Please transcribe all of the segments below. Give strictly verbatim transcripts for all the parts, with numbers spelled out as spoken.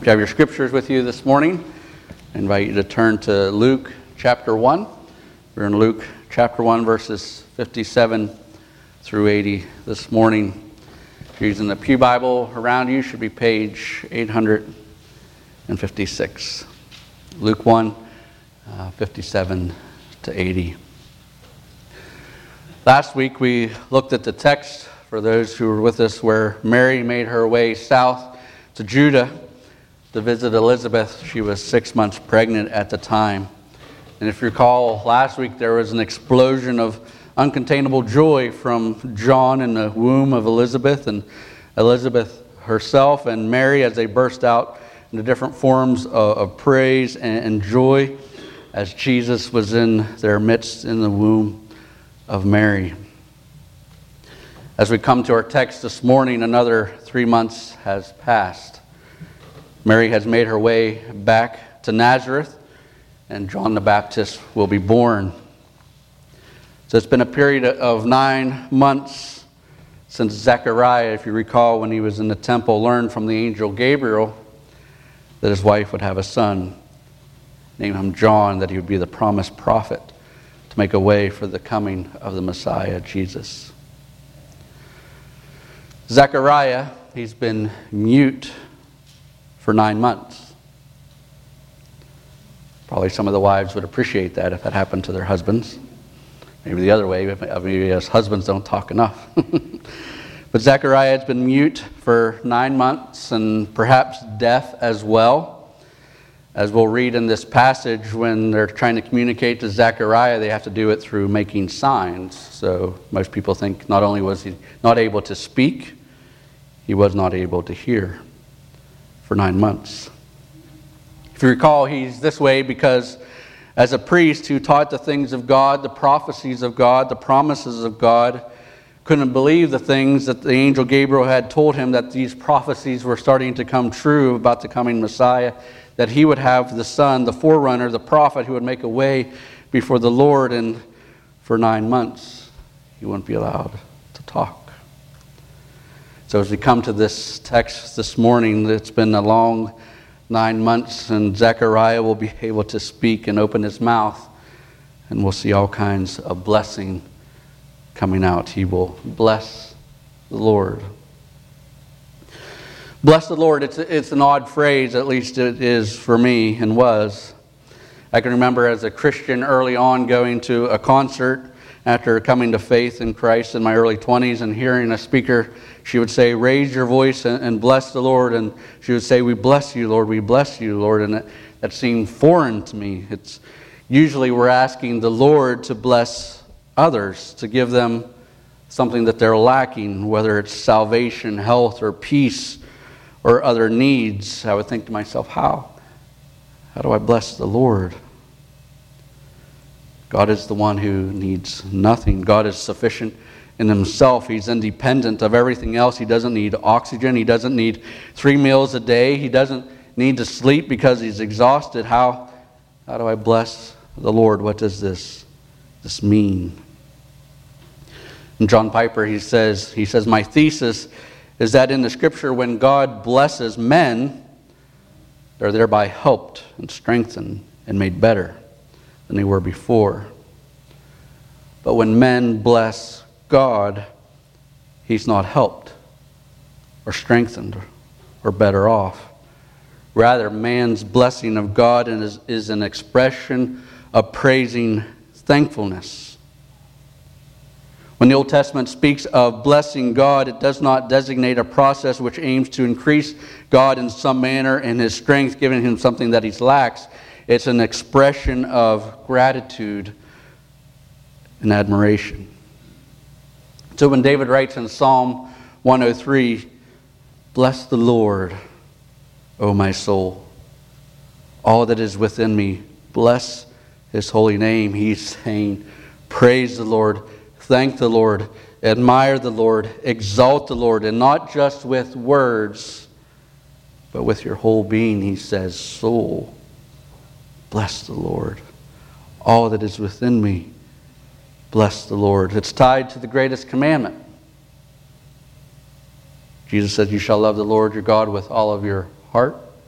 If you have your scriptures with you this morning, I invite you to turn to Luke chapter one. We're in Luke chapter one, verses fifty-seven through eighty this morning. If you're using the Pew Bible around you, should be page eight hundred fifty-six. Luke one, uh, fifty-seven to eighty. Last week we looked at the text, for those who were with us, where Mary made her way south to Judah to visit Elizabeth. She was six months pregnant at the time. And if you recall, last week there was an explosion of uncontainable joy from John in the womb of Elizabeth, and Elizabeth herself and Mary as they burst out into different forms of, of praise and, and joy as Jesus was in their midst in the womb of Mary. As we come to our text this morning, another three months has passed. Mary has made her way back to Nazareth, and John the Baptist will be born. So it's been a period of nine months since Zechariah, if you recall, when he was in the temple, learned from the angel Gabriel that his wife would have a son. Named him John, that he would be the promised prophet to make a way for the coming of the Messiah, Jesus. Zechariah, he's been mute for nine months. Probably some of the wives would appreciate that if that happened to their husbands. Maybe the other way, maybe us husbands don't talk enough. But Zechariah has been mute for nine months and perhaps deaf as well. As we'll read in this passage, when they're trying to communicate to Zechariah, they have to do it through making signs. So most people think not only was he not able to speak, he was not able to hear for nine months. If you recall, he's this way because as a priest who taught the things of God, the prophecies of God, the promises of God, couldn't believe the things that the angel Gabriel had told him, that these prophecies were starting to come true about the coming Messiah, that he would have the son, the forerunner, the prophet who would make a way before the Lord, and for nine months he wouldn't be allowed to talk. So as we come to this text this morning, it's been a long nine months, and Zechariah will be able to speak and open his mouth, and we'll see all kinds of blessing coming out. He will bless the Lord. Bless the Lord, it's, it's an odd phrase, at least it is for me and was. I can remember as a Christian early on going to a concert after coming to faith in Christ in my early twenties and hearing a speaker. She would say, raise your voice and, and bless the Lord. And she would say, we bless you, Lord, we bless you, Lord. And that, that seemed foreign to me. It's usually we're asking the Lord to bless others, to give them something that they're lacking, whether it's salvation, health, or peace, or other needs. I would think to myself, how? How do I bless the Lord? God is the one who needs nothing. God is sufficient in himself. He's independent of everything else. He doesn't need oxygen. He doesn't need three meals a day. He doesn't need to sleep because he's exhausted. How, how do I bless the Lord? What does this, this mean? And John Piper, he says, he says, my thesis is that in the Scripture, when God blesses men, they're thereby helped and strengthened and made better than they were before. But when men bless God, he's not helped or strengthened or better off. Rather, man's blessing of God is, is an expression of praising thankfulness. When the Old Testament speaks of blessing God, it does not designate a process which aims to increase God in some manner and his strength, giving him something that he lacks. It's an expression of gratitude and admiration. So when David writes in Psalm one oh three, bless the Lord, O my soul, all that is within me, bless his holy name. He's saying, praise the Lord, thank the Lord, admire the Lord, exalt the Lord, and not just with words, but with your whole being. He says, soul, bless the Lord. All that is within me, bless the Lord. It's tied to the greatest commandment. Jesus said, you shall love the Lord your God with all of your heart,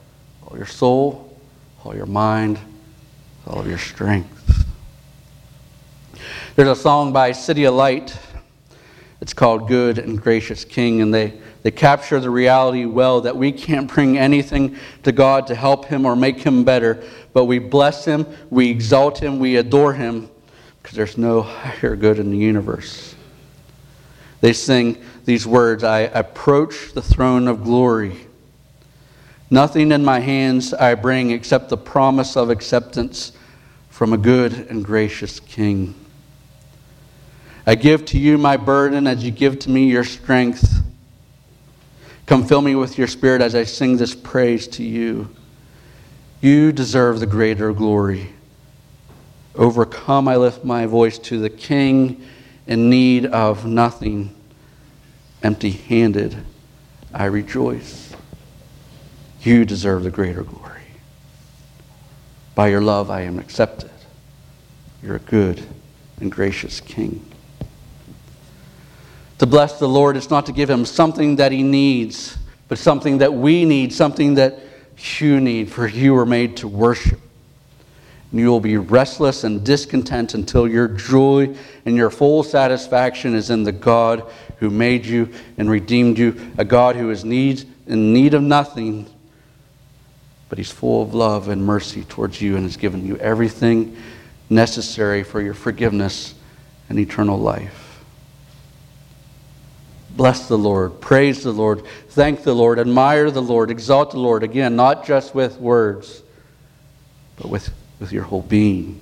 all your soul, all your mind, all of your strength. There's a song by City of Light. It's called Good and Gracious King, and they, they capture the reality well that we can't bring anything to God to help Him or make Him better, but we bless Him, we exalt Him, we adore Him, because there's no higher good in the universe. They sing these words, I approach the throne of glory. Nothing in my hands I bring except the promise of acceptance from a good and gracious King. I give to you my burden as you give to me your strength. Come fill me with your spirit as I sing this praise to you. You deserve the greater glory. Overcome, I lift my voice to the King in need of nothing. Empty-handed, I rejoice. You deserve the greater glory. By your love I am accepted. You're a good and gracious King. To bless the Lord is not to give Him something that He needs, but something that we need, something that you need, for you were made to worship. And you will be restless and discontent until your joy and your full satisfaction is in the God who made you and redeemed you, a God who is need, in need of nothing, but He's full of love and mercy towards you and has given you everything necessary for your forgiveness and eternal life. Bless the Lord, praise the Lord, thank the Lord, admire the Lord, exalt the Lord. Again, not just with words, but with, with your whole being.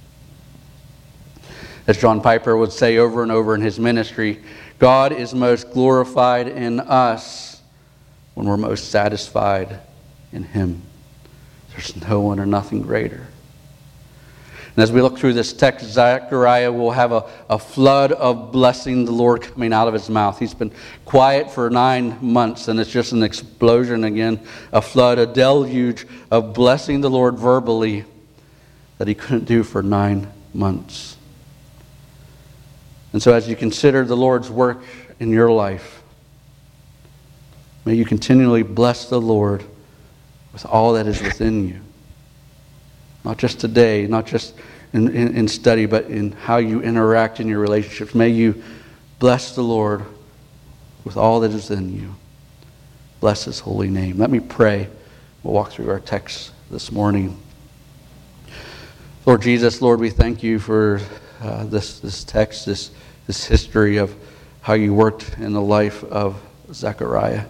As John Piper would say over and over in his ministry, God is most glorified in us when we're most satisfied in Him. There's no one or nothing greater. And as we look through this text, Zechariah will have a, a flood of blessing the Lord coming out of his mouth. He's been quiet for nine months, and it's just an explosion again, a flood, a deluge of blessing the Lord verbally that he couldn't do for nine months. And so as you consider the Lord's work in your life, may you continually bless the Lord with all that is within you. Not just today, not just in, in, in study, but in how you interact in your relationships. May you bless the Lord with all that is in you. Bless His holy name. Let me pray. We'll walk through our text this morning. Lord Jesus, Lord, we thank you for uh, this, this text, this, this history of how you worked in the life of Zechariah.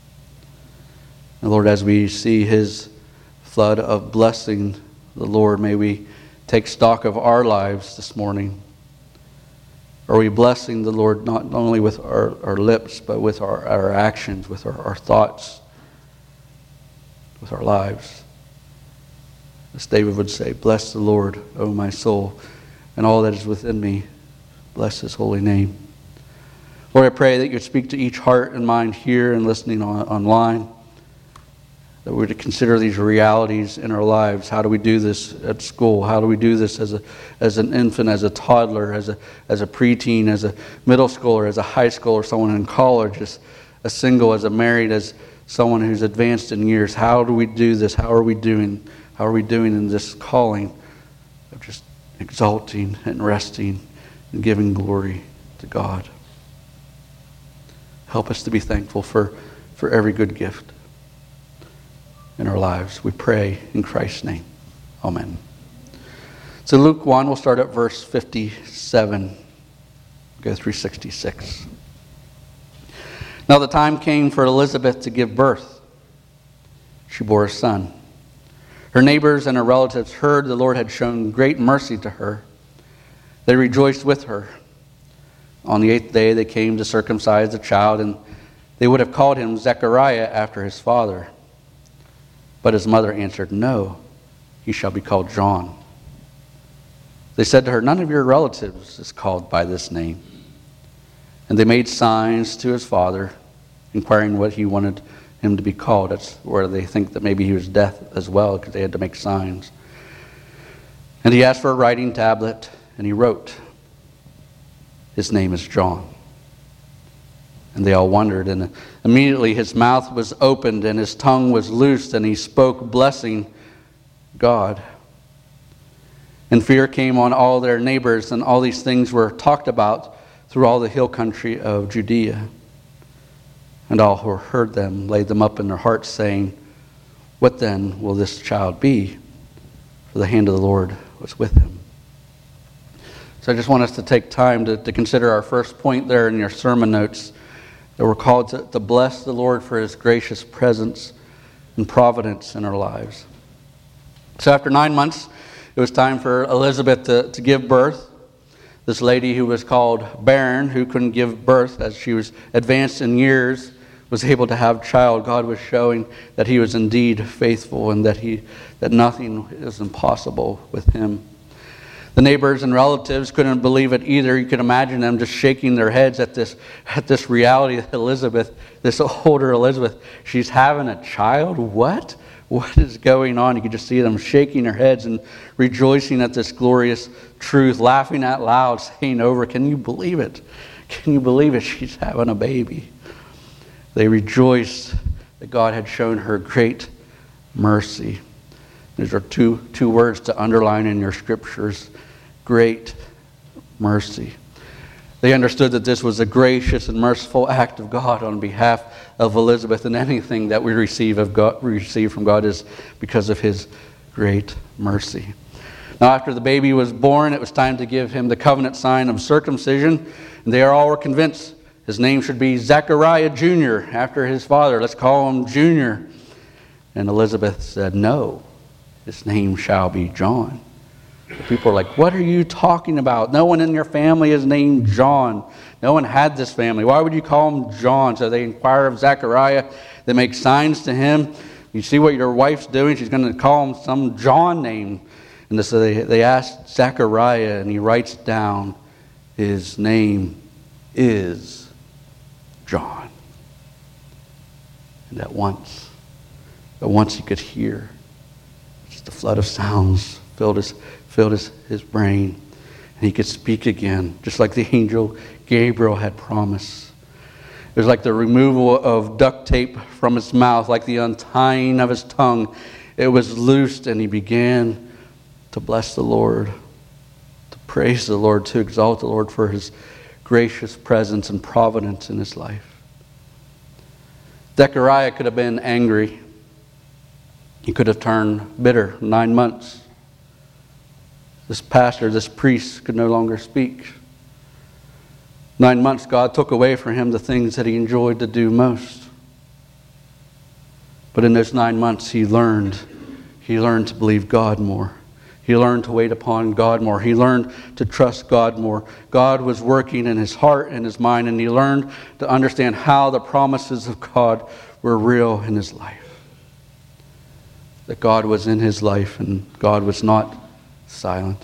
And Lord, as we see his flood of blessing, the Lord, may we take stock of our lives this morning. Are we blessing the Lord not only with our, our lips, but with our, our actions, with our, our thoughts, with our lives? As David would say, bless the Lord, O my soul, and all that is within me. Bless His holy name. Lord, I pray that you'd speak to each heart and mind here and listening on, online. That we're to consider these realities in our lives. How do we do this at school? How do we do this as a as an infant, as a toddler, as a as a preteen, as a middle schooler, as a high schooler, someone in college, as a single, as a married, as someone who's advanced in years? How do we do this? How are we doing? How are we doing in this calling of just exalting and resting and giving glory to God? Help us to be thankful for, for every good gift in our lives. We pray in Christ's name. Amen. So Luke one, we'll start at verse fifty-seven. Go through sixty-six. Now the time came for Elizabeth to give birth. She bore a son. Her neighbors and her relatives heard the Lord had shown great mercy to her. They rejoiced with her. On the eighth day they came to circumcise the child, and they would have called him Zechariah after his father. But his mother answered, "No, he shall be called John." They said to her, "None of your relatives is called by this name." And they made signs to his father, inquiring what he wanted him to be called. That's where they think that maybe he was deaf as well, because they had to make signs. And he asked for a writing tablet, and he wrote, "His name is John." And they all wondered. And immediately his mouth was opened and his tongue was loosed, and he spoke, blessing God. And fear came on all their neighbors, and all these things were talked about through all the hill country of Judea. And all who heard them laid them up in their hearts, saying, what then will this child be? For the hand of the Lord was with him. So I just want us to take time to, to consider our first point there in your sermon notes, that we're called to, to bless the Lord for his gracious presence and providence in our lives. So after nine months, it was time for Elizabeth to, to give birth. This lady who was called barren, who couldn't give birth as she was advanced in years, was able to have a child. God was showing that he was indeed faithful and that he that nothing is impossible with him. The neighbors and relatives couldn't believe it either. You could imagine them just shaking their heads at this at this reality that Elizabeth, this older Elizabeth, she's having a child? What? What is going on? You could just see them shaking their heads and rejoicing at this glorious truth, laughing out loud, saying over, can you believe it? Can you believe it? She's having a baby. They rejoiced that God had shown her great mercy. These are two, two words to underline in your scriptures. Great mercy. They understood that this was a gracious and merciful act of God on behalf of Elizabeth, and anything that we receive of God, receive from God is because of his great mercy. Now, after the baby was born, it was time to give him the covenant sign of circumcision, and they all were convinced his name should be Zechariah Junior after his father. Let's call him Junior. And Elizabeth said, no, his name shall be John. The people are like, what are you talking about? No one in your family is named John. No one had this family. Why would you call him John? So they inquire of Zechariah. They make signs to him. You see what your wife's doing? She's going to call him some John name. And so they, they ask Zechariah, and he writes down, his name is John. And at once, at once he could hear. Just a flood of sounds filled his filled his, his brain, and he could speak again, just like the angel Gabriel had promised. It was like the removal of duct tape from his mouth, like the untying of his tongue. It was loosed, and he began to bless the Lord, to praise the Lord, to exalt the Lord for his gracious presence and providence in his life. Zechariah could have been angry. He could have turned bitter nine months. This pastor, this priest could no longer speak. Nine months, God took away from him the things that he enjoyed to do most. But in those nine months, he learned. He learned to believe God more. He learned to wait upon God more. He learned to trust God more. God was working in his heart and his mind, and he learned to understand how the promises of God were real in his life. That God was in his life and God was not silent.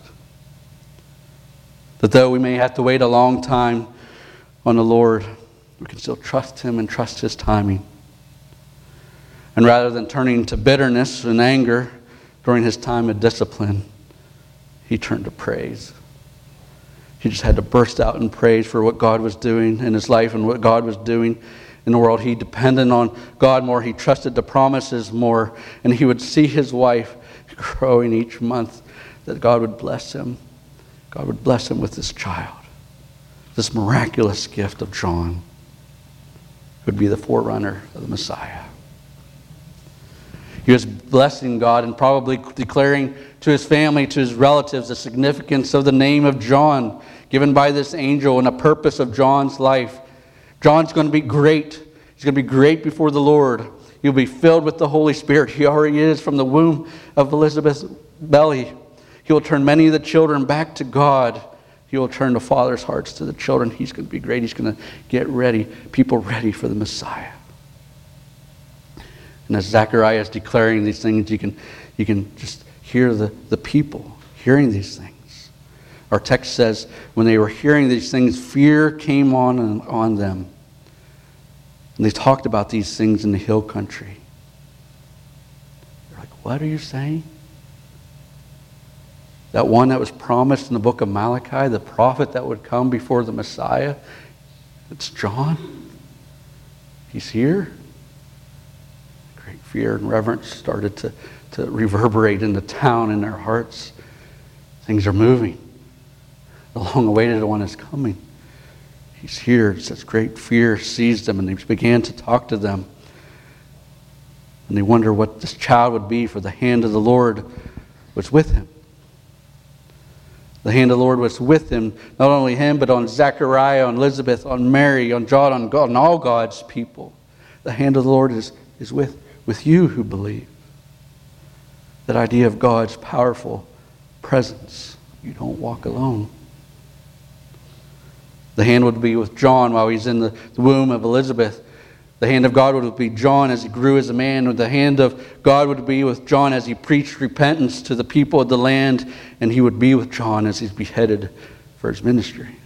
That though we may have to wait a long time on the Lord, we can still trust him and trust his timing. And rather than turning to bitterness and anger during his time of discipline, he turned to praise. He just had to burst out in praise for what God was doing in his life and what God was doing in the world. He depended on God more. He trusted the promises more. And he would see his wife growing each month, that God would bless him. God would bless him with this child. This miraculous gift of John would be the forerunner of the Messiah. He was blessing God and probably declaring to his family, to his relatives, the significance of the name of John given by this angel and the purpose of John's life. John's going to be great. He's going to be great before the Lord. He'll be filled with the Holy Spirit. He already is from the womb of Elizabeth's belly. He will turn many of the children back to God. He will turn the fathers' hearts to the children. He's going to be great. He's going to get ready, people ready for the Messiah. And as Zechariah is declaring these things, you can, you can just hear the, the people hearing these things. Our text says, when they were hearing these things, fear came on, on them. And they talked about these things in the hill country. They're like, what are you saying? That one that was promised in the book of Malachi, the prophet that would come before the Messiah, it's John. He's here. Great fear and reverence started to, to reverberate in the town, in their hearts. Things are moving. The long-awaited one is coming. He's here. It says great fear seized them, and they began to talk to them. And they wonder what this child would be, for the hand of the Lord was with him. The hand of the Lord was with him, not only him, but on Zechariah, on Elizabeth, on Mary, on John, on God, on all God's people. The hand of the Lord is, is with, with you who believe. That idea of God's powerful presence. You don't walk alone. The hand would be with John while he's in the, the womb of Elizabeth. The hand of God would be John as he grew as a man. The hand of God would be with John as he preached repentance to the people of the land. And he would be with John as he's beheaded for his ministry.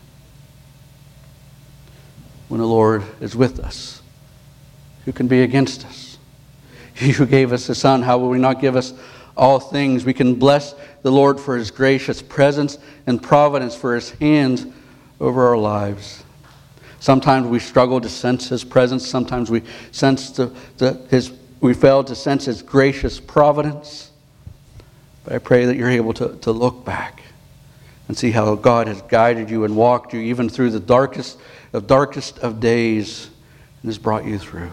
When the Lord is with us, who can be against us? He who gave us his Son, how will we not give us all things? We can bless the Lord for his gracious presence and providence, for his hand over our lives. Sometimes we struggle to sense his presence. Sometimes we sense the, the, his, we fail to sense his gracious providence. But I pray that you're able to, to look back and see how God has guided you and walked you even through the darkest of darkest of days and has brought you through.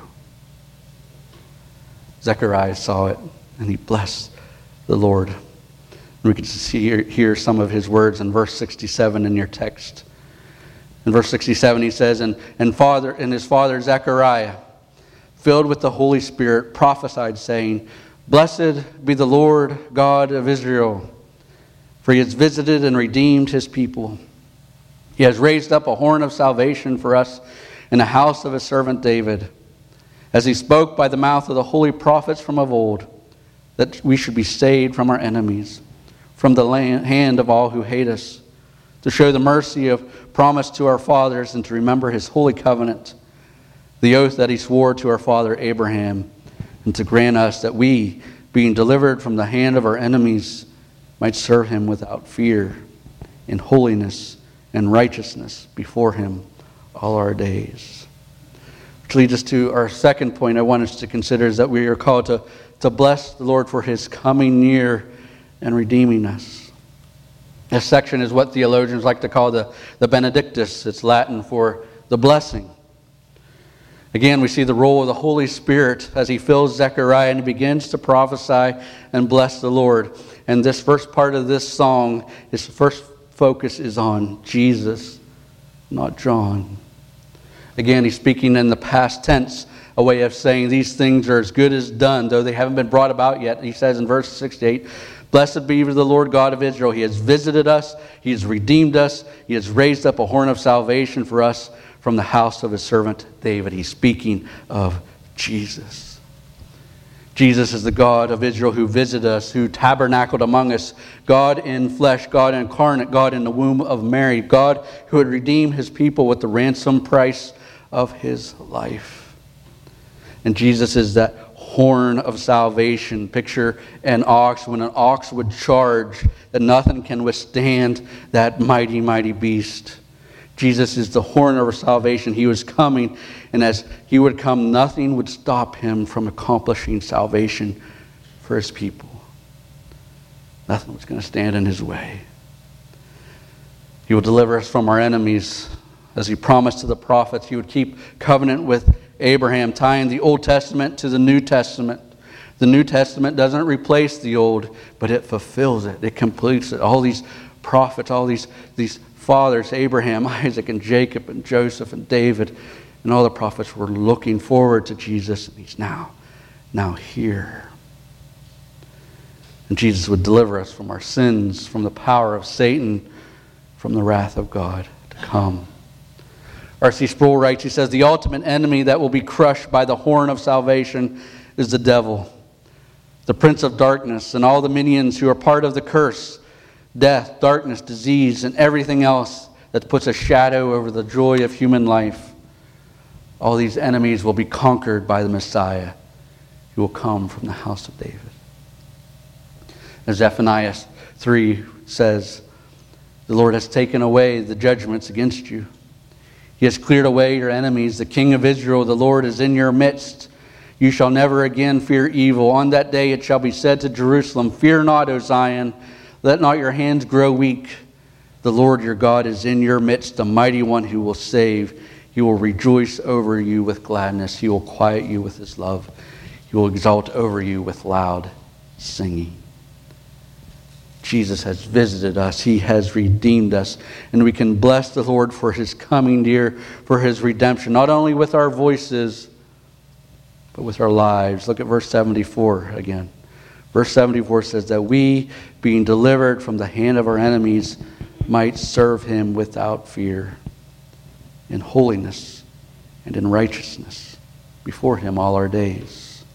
Zechariah saw it and he blessed the Lord. And we can see hear some of his words in verse sixty-seven in your text. In verse sixty-seven he says, and, and, father, and his father Zechariah, filled with the Holy Spirit, prophesied, saying, Blessed be the Lord God of Israel, for he has visited and redeemed his people. He has raised up a horn of salvation for us in the house of his servant David, as he spoke by the mouth of the holy prophets from of old, that we should be saved from our enemies, from the hand of all who hate us, to show the mercy of promise to our fathers and to remember his holy covenant, the oath that he swore to our father Abraham, and to grant us that we, being delivered from the hand of our enemies, might serve him without fear, in holiness and righteousness before him all our days. Which leads us to our second point I want us to consider, is that we are called to, to bless the Lord for his coming near and redeeming us. This section is what theologians like to call the, the Benedictus. It's Latin for the blessing. Again, we see the role of the Holy Spirit as he fills Zechariah and he begins to prophesy and bless the Lord. And this first part of this song, his first focus is on Jesus, not John. Again, he's speaking in the past tense, a way of saying these things are as good as done, though they haven't been brought about yet. He says in verse sixty-eight, Blessed be the Lord God of Israel. He has visited us. He has redeemed us. He has raised up a horn of salvation for us from the house of his servant David. He's speaking of Jesus. Jesus is the God of Israel who visited us, who tabernacled among us. God in flesh, God incarnate, God in the womb of Mary. God who would redeem his people with the ransom price of his life. And Jesus is that horn of salvation. Picture an ox. When an ox would charge, that nothing can withstand that mighty, mighty beast. Jesus is the horn of salvation. He was coming, and as he would come, nothing would stop him from accomplishing salvation for his people. Nothing was going to stand in his way. He will deliver us from our enemies. As he promised to the prophets, he would keep covenant with Abraham, tying the Old Testament to the New Testament. The New Testament doesn't replace the Old, but it fulfills it. It completes it. All these prophets, all these, these fathers, Abraham, Isaac, and Jacob, and Joseph, and David, and all the prophets were looking forward to Jesus, and he's now, now here. And Jesus would deliver us from our sins, from the power of Satan, from the wrath of God to come. R C Sproul writes, he says, the ultimate enemy that will be crushed by the horn of salvation is the devil, the prince of darkness, and all the minions who are part of the curse, death, darkness, disease, and everything else that puts a shadow over the joy of human life. All these enemies will be conquered by the Messiah who will come from the house of David. As Zephaniah three says, the Lord has taken away the judgments against you. He has cleared away your enemies. The King of Israel, the Lord, is in your midst. You shall never again fear evil. On that day it shall be said to Jerusalem, fear not, O Zion. Let not your hands grow weak. The Lord your God is in your midst, the mighty one who will save. He will rejoice over you with gladness. He will quiet you with his love. He will exalt over you with loud singing. Jesus has visited us. He has redeemed us. And we can bless the Lord for his coming near, for his redemption, not only with our voices, but with our lives. Look at verse seventy-four again. Verse seventy-four says that we, being delivered from the hand of our enemies, might serve him without fear, in holiness and in righteousness before him all our days.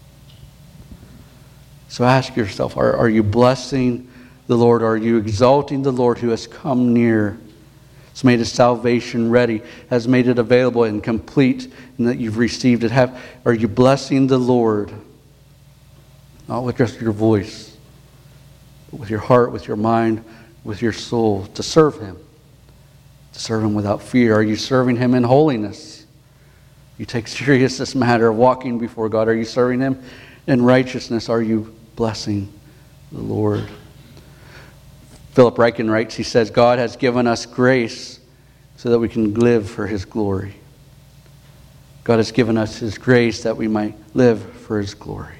So ask yourself, are, are you blessing the Lord? Are you exalting the Lord who has come near, has made his salvation ready, has made it available and complete, and that you've received it? Have, are you blessing the Lord? Not with just your voice, but with your heart, with your mind, with your soul, to serve him. To serve him without fear. Are you serving him in holiness? You take serious this matter of walking before God. Are you serving him in righteousness? Are you blessing the Lord? Philip Ryken writes, he says, God has given us grace so that we can live for his glory. God has given us his grace that we might live for his glory.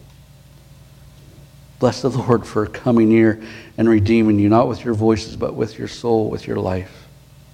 Bless the Lord for coming near and redeeming you, not with your voices, but with your soul, with your life.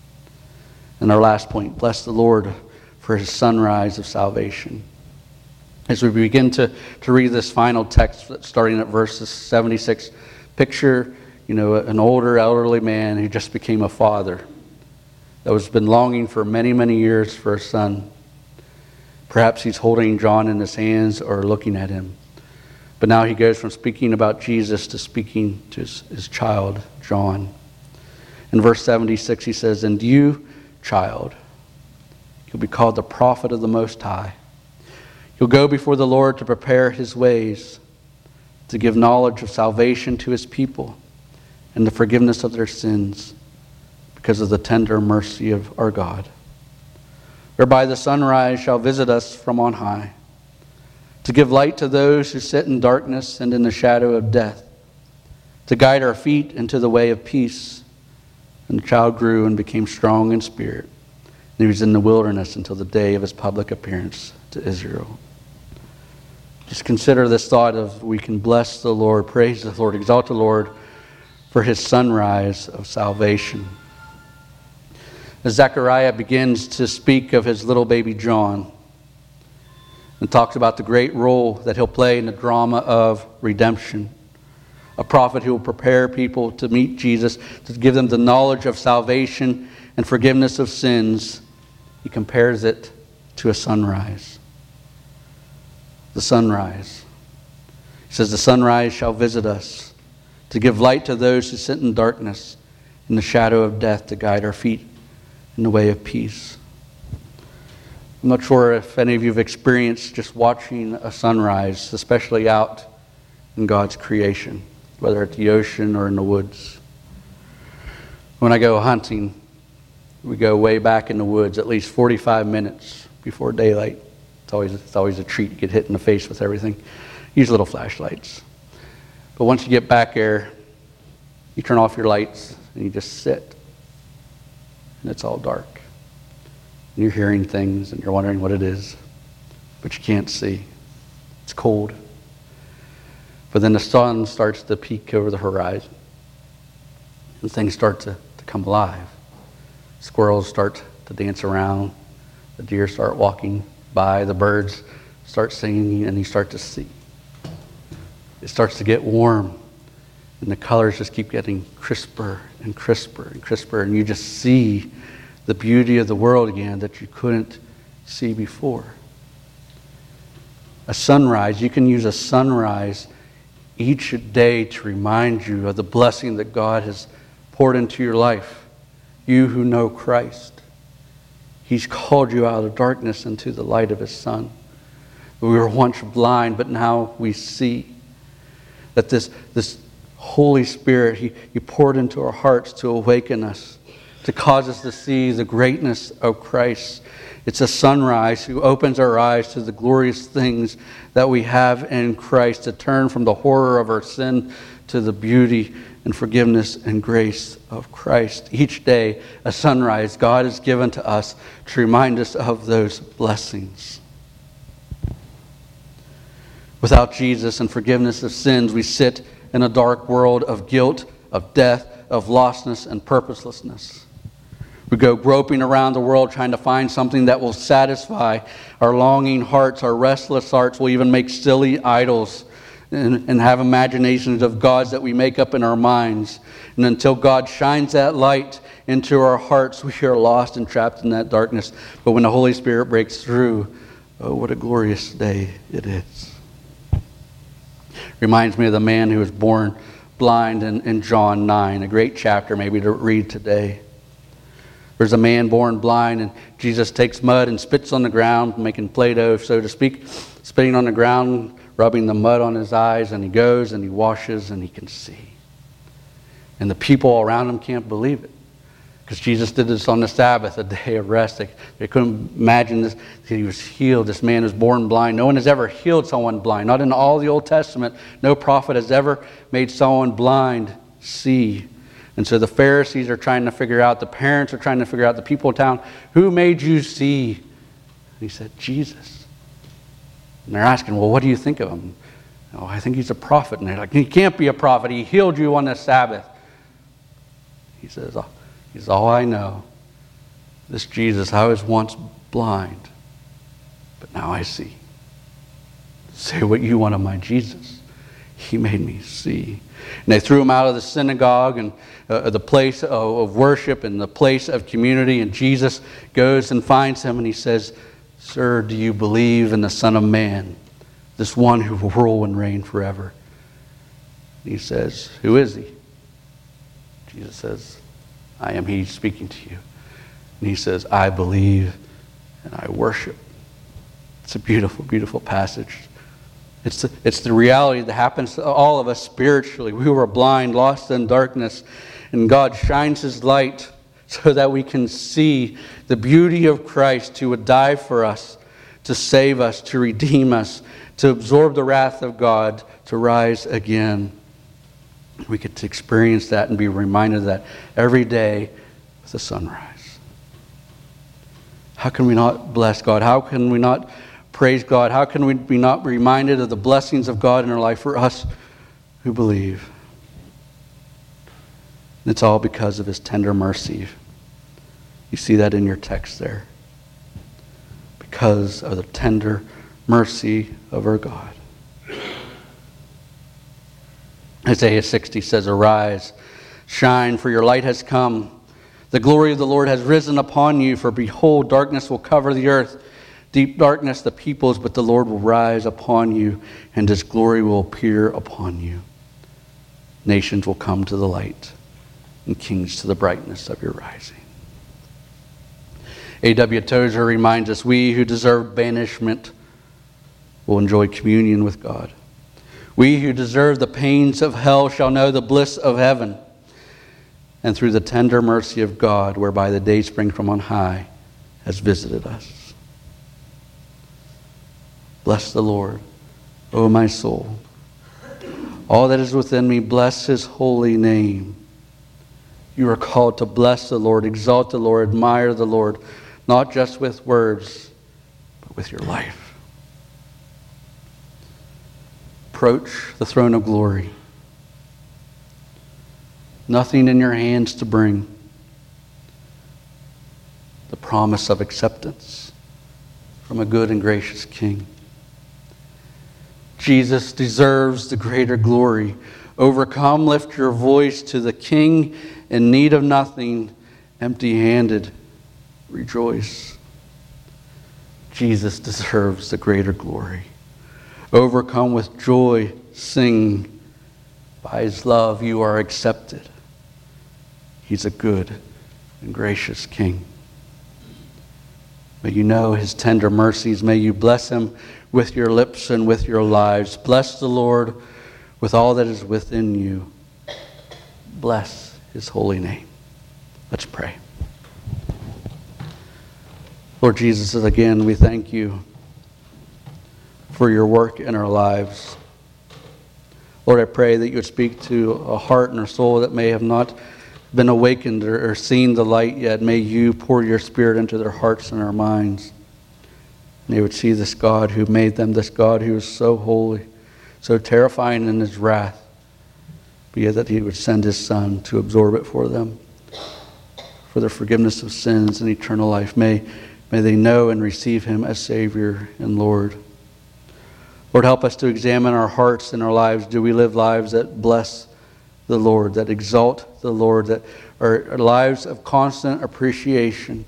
And our last point, bless the Lord for his sunrise of salvation. As we begin to, to read this final text, starting at verses seventy-six, picture you know, an older, elderly man who just became a father, that has been longing for many, many years for a son. Perhaps he's holding John in his hands or looking at him. But now he goes from speaking about Jesus to speaking to his, his child, John. In verse seventy-six, he says, and you, child, you'll be called the prophet of the Most High. You'll go before the Lord to prepare his ways, to give knowledge of salvation to his people, and the forgiveness of their sins, because of the tender mercy of our God. Whereby the sunrise shall visit us from on high, to give light to those who sit in darkness and in the shadow of death, to guide our feet into the way of peace. And the child grew and became strong in spirit, and he was in the wilderness until the day of his public appearance to Israel. Just consider this thought of we can bless the Lord, praise the Lord, exalt the Lord for his sunrise of salvation. As Zechariah begins to speak of his little baby John and talks about the great role that he'll play in the drama of redemption, a prophet who will prepare people to meet Jesus, to give them the knowledge of salvation and forgiveness of sins, he compares it to a sunrise. The sunrise. He says, the sunrise shall visit us, to give light to those who sit in darkness, in the shadow of death, to guide our feet in the way of peace. I'm not sure if any of you have experienced just watching a sunrise, especially out in God's creation, whether at the ocean or in the woods. When I go hunting, we go way back in the woods, at least forty-five minutes before daylight. It's always, it's always a treat to get hit in the face with everything. Use little flashlights. But once you get back there, you turn off your lights and you just sit. And it's all dark. And you're hearing things and you're wondering what it is. But you can't see. It's cold. But then the sun starts to peek over the horizon. And things start to, to come alive. Squirrels start to dance around. The deer start walking by. The birds start singing, and you start to see. It starts to get warm, and the colors just keep getting crisper and crisper and crisper, and you just see the beauty of the world again that you couldn't see before. A sunrise, you can use a sunrise each day to remind you of the blessing that God has poured into your life. You who know Christ. He's called you out of darkness into the light of his Son. We were once blind, but now we see. That this, this Holy Spirit, he, he poured into our hearts to awaken us to cause us to see the greatness of Christ. It's a sunrise who opens our eyes to the glorious things that we have in Christ, to turn from the horror of our sin to the beauty and forgiveness and grace of Christ. Each day, a sunrise God has given to us to remind us of those blessings. Without Jesus and forgiveness of sins, we sit in a dark world of guilt, of death, of lostness, and purposelessness. We go groping around the world trying to find something that will satisfy our longing hearts, our restless hearts. We'll even make silly idols and, and have imaginations of gods that we make up in our minds. And until God shines that light into our hearts, we are lost and trapped in that darkness. But when the Holy Spirit breaks through, oh, what a glorious day it is. Reminds me of the man who was born blind in, in John nine, a great chapter maybe to read today. There's a man born blind, and Jesus takes mud and spits on the ground, making Play-Doh, so to speak, spitting on the ground, rubbing the mud on his eyes, and he goes and he washes and he can see. And the people around him can't believe it, because Jesus did this on the Sabbath, a day of rest. They, they couldn't imagine this. He was healed. This man was born blind. No one has ever healed someone blind. Not in all the Old Testament. No prophet has ever made someone blind see. And so the Pharisees are trying to figure out, the parents are trying to figure out, the people in town, who made you see? And he said, Jesus. And they're asking, well, what do you think of him? Oh, I think he's a prophet. And they're like, he can't be a prophet. He healed you on the Sabbath. He says, oh, he's all I know. This Jesus, I was once blind, but now I see. Say what you want of my Jesus. He made me see. And they threw him out of the synagogue and uh, the place of, of worship and the place of community. And Jesus goes and finds him and he says, Sir, do you believe in the Son of Man, this one who will rule and reign forever? And he says, who is he? Jesus says, I am he speaking to you. And he says, I believe and I worship. It's a beautiful, beautiful passage. It's the, it's the reality that happens to all of us spiritually. We were blind, lost in darkness, and God shines his light so that we can see the beauty of Christ who would die for us, to save us, to redeem us, to absorb the wrath of God, to rise again. We get to experience that and be reminded of that every day with the sunrise. How can we not bless God? How can we not praise God? How can we be not reminded of the blessings of God in our life for us who believe? And it's all because of his tender mercy. You see that in your text there. Because of the tender mercy of our God. Isaiah sixty says, Arise, shine, for your light has come. The glory of the Lord has risen upon you, for behold, darkness will cover the earth. Deep darkness the peoples, but the Lord will rise upon you, and his glory will appear upon you. Nations will come to the light, and kings to the brightness of your rising. A W Tozer reminds us, we who deserve banishment will enjoy communion with God. We who deserve the pains of hell shall know the bliss of heaven. And through the tender mercy of God, whereby the day spring from on high has visited us. Bless the Lord, O my soul. All that is within me, bless his holy name. You are called to bless the Lord, exalt the Lord, admire the Lord, not just with words, but with your life. Approach the throne of glory. Nothing in your hands to bring. The promise of acceptance from a good and gracious King. Jesus deserves the greater glory. Overcome, lift your voice to the King in need of nothing, empty-handed. Rejoice. Jesus deserves the greater glory. Overcome with joy, sing. By his love you are accepted. He's a good and gracious King. May you know his tender mercies. May you bless him with your lips and with your lives. Bless the Lord with all that is within you. Bless his holy name. Let's pray. Lord Jesus, again, we thank you for your work in our lives. Lord, I pray that you would speak to a heart and a soul that may have not been awakened or, or seen the light yet. May you pour your Spirit into their hearts and their minds. And they would see this God who made them, this God who is so holy, so terrifying in his wrath, but yet that he would send his Son to absorb it for them, for their forgiveness of sins and eternal life. May, may they know and receive him as Savior and Lord. Lord, help us to examine our hearts and our lives. Do we live lives that bless the Lord, that exalt the Lord, that are lives of constant appreciation?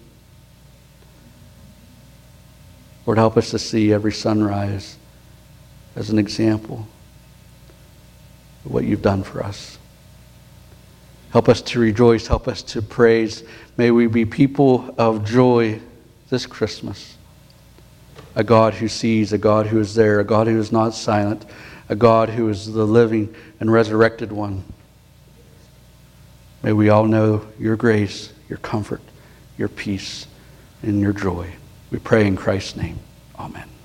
Lord, help us to see every sunrise as an example of what you've done for us. Help us to rejoice. Help us to praise. May we be people of joy this Christmas. A God who sees, a God who is there, a God who is not silent, a God who is the living and resurrected one. May we all know your grace, your comfort, your peace, and your joy. We pray in Christ's name. Amen.